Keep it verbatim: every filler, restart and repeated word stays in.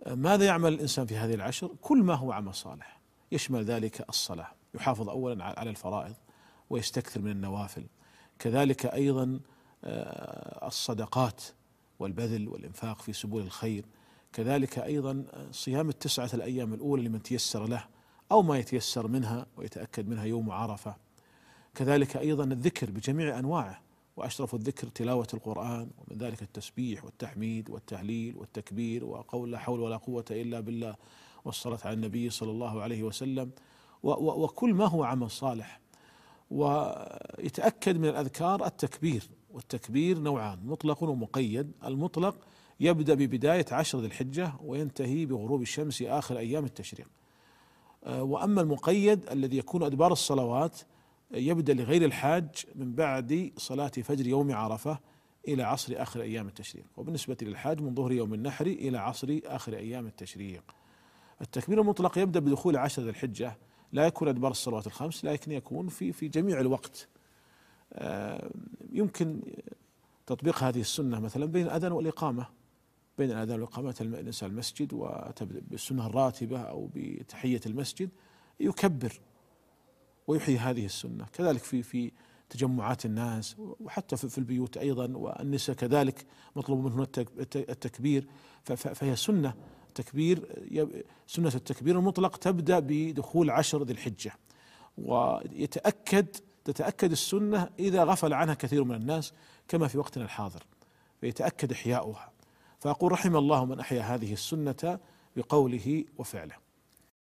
ماذا يعمل الإنسان في هذه العشر؟ كل ما هو عمل صالح، يشمل ذلك الصلاة، يحافظ أولا على الفرائض ويستكثر من النوافل، كذلك أيضا الصدقات والبذل والإنفاق في سبل الخير، كذلك أيضا صيام التسعة الأيام الأولى لمن تيسر له أو ما يتيسر منها ويتأكد منها يوم عرفة، كذلك أيضا الذكر بجميع أنواعه، وأشرف الذكر تلاوة القرآن، ومن ذلك التسبيح والتحميد والتهليل والتكبير وقول لا حول ولا قوة إلا بالله والصلاة على النبي صلى الله عليه وسلم، وكل ما هو عمل صالح. ويتأكد من الأذكار التكبير، والتكبير نوعان مطلق ومقيد. المطلق يبدأ ببداية عشر ذي الحجة وينتهي بغروب الشمس آخر أيام التشريق، وأما المقيد الذي يكون أدبار الصلوات يبدأ لغير الحاج من بعد صلاة فجر يوم عرفة إلى عصر آخر أيام التشريق، وبالنسبة للحاج من ظهر يوم النحر إلى عصر آخر أيام التشريق. التكبير المطلق يبدأ بدخول عشر ذي الحجة، لا يكون أدبار الصلوات الخمس لكن يكون في في جميع الوقت. يمكن تطبيق هذه السنة مثلا بين الأذان والإقامة، بين الأذان والإقامة الإنسان المسجد وتبدأ بالسنة الراتبة أو بتحية المسجد يكبر ويحيي هذه السنة، كذلك في في تجمعات الناس وحتى في البيوت أيضا، والنساء كذلك مطلوب منهن التكبير، فهي سنة تكبير سنة التكبير المطلق تبدأ بدخول عشر ذي الحجة، ويتأكد تتأكد السنة إذا غفل عنها كثير من الناس كما في وقتنا الحاضر، فيتأكد إحياؤها. فأقول رحم الله من أحيا هذه السنة بقوله وفعله.